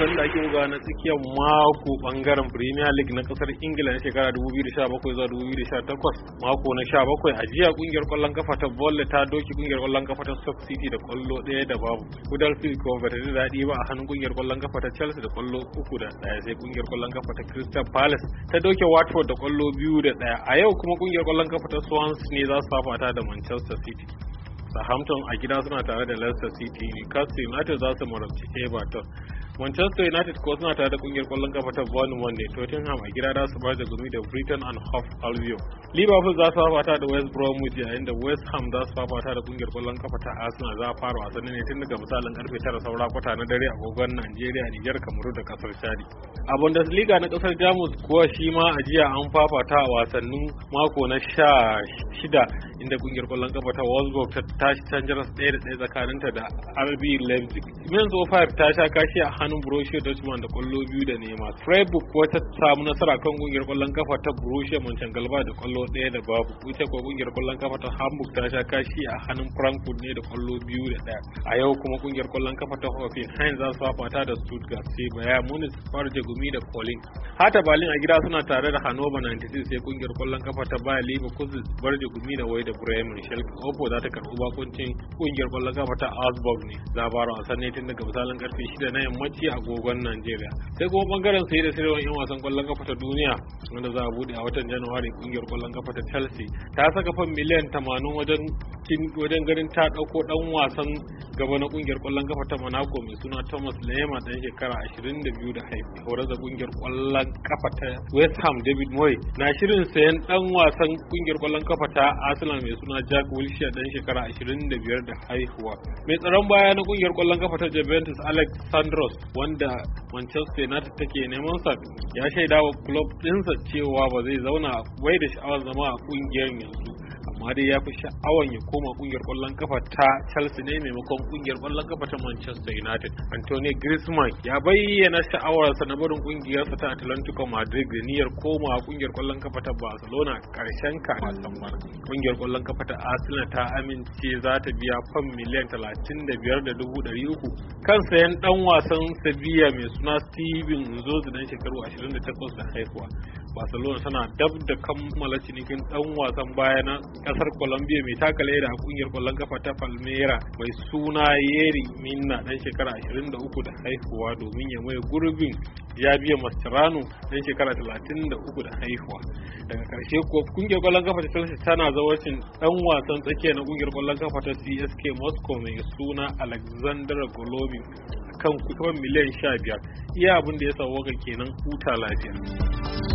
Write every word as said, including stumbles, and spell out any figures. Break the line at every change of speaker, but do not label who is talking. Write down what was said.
wasannin da ake bugawa na tsakiyar mako bangaren Premier League na kasar Ingila na shekara dubu biyu da sha bakwai zuwa dubu biyu da sha takwas, mako na sha bakwai a jiya kungiyar kwallon kafa ta Burnley ta doki kungiyar kwallon kafa ta Stoke City da kwallo ɗaya da babu. Huddersfield ko bata ji daɗi ba a hannun kungiyar kwallon kafa ta Chelsea da kwallo uku da ɗaya, sai kungiyar kwallon kafa ta Crystal Palace ta doke Watford da kwallo biyu da ɗaya. A yau kuma kungiyar kwallon kafa ta Swans ne za su fafata da Manchester City. Southampton a gida suna tare da Leicester City, Newcastle United za su marabci Everton. Manchester United ko suna tare da kungiyar kwallon kafa ta Bournemouth ne. Tottenham a gida za su bar da gumi da Brighton and Hove Albion. Liverpool za su fafata da West Bromwich yayin da West Ham za su fafata da kungiyar kwallon kafa ta Arsenal. Za a fara wasanni ne tun daga misalin karfe tara saura kwata na dare a agogon Najeriya, Niger, Kamaru da kasar Chad. A Bundesliga na kasar Jamus kuwa shi ma a jiya an fafata a wasannin mako na sha shida inda kungiyar kwallon kafa ta Wolfsburg ta tashi canjaras ɗaya da ɗaya tsakaninta da R B Leipzig. Mainz oh five ta sha kashi a hannun Borussia Dortmund da kwallo biyu da nema. Freiburg kuwa ta samu nasara kan kungiyar kwallon kafa ta Borussia Mönchengladbach da kwallo ɗaya da babu. Ita kuwa kungiyar kwallon kafa ta Hamburg ta sha kashi a hannun Frankfurt ne da kwallo biyu da ɗaya. A yau kuma kungiyar kwallon kafa ta Hoffenheim za su fafata da Stuttgart, sai Bayern Munich farje gumi da Kolin. Hata Berlin a gida suna tare da Hannover ninety-six, sai kungiyar kwallon kafa ta Bayer Leverkusen barje gumi da Wai da Bremen. Schalke Opo za ta karɓi bakuncin kungiyar kwallon kafa ta Augsburg ne. Za a fara wasan ne tun daga misalin karfe shida na yammaci a agogon Najeriya. Sai kuma bangaren sai da sirrin yan wasan kwallon kafa ta duniya wanda za a bude a watan Januwari, kungiyar kwallon kafa ta Chelsea ta saka fan miliyan tamanin wajen wajen ganin ta dauko dan wasan gaba na kungiyar kwallon kafa ta Monaco mai suna Thomas Lemar dan shekara ashirin da biyu da haifi. Horar da kungiyar kwallon kafa ta West Ham David Moyes na shirin sayan dan wasan kungiyar kwallon kafa ta Arsenal mai suna Jack Wilshere dan shekara ashirin da biyar da haihuwa. Mai tsaron baya na kungiyar kwallon kafa ta Juventus Alex Sandros wanda Manchester United take neman sa ya shaida wa club ɗinsa cewa ba zai zauna wai da sha'awar zama a kungiyar yanzu, amma dai ya fi sha'awan ya koma kungiyar kwallon kafa ta Chelsea ne maimakon kungiyar kwallon kafa ta Manchester United. Antonio Griezmann ya bayyana sha'awarsa na barin kungiyarsa ta Atlantico Madrid da niyyar komawa kungiyar kwallon kafa ta Barcelona karshen kakar bana. Kungiyar kwallon kafa ta Arsenal ta amince za ta biya fam miliyan talatin da biyar da dubu ɗari uku kan sayan dan wasan Sevilla mai suna Steven Nzozi dan shekaru ashirin da takwas da haihuwa. Barcelona tana dab da kammala cinikin dan wasan baya na kasar Colombia mai taka leda a kungiyar kwallon kafa ta Palmeiras mai suna Yerry Mina dan shekara ashirin da uku da haihuwa domin ya mai gurbin Javier Mascherano dan shekara talatin da uku da haihuwa. Daga karshe kuwa kungiyar kwallon kafa ta Chelsea tana zawarcin dan wasan tsakiya na kungiyar kwallon kafa ta C S K Moscow mai suna Alexander Golovin kan kuɗin miliyan sha biyar. Iya abin da ya sauwaka kenan, huta lafiya.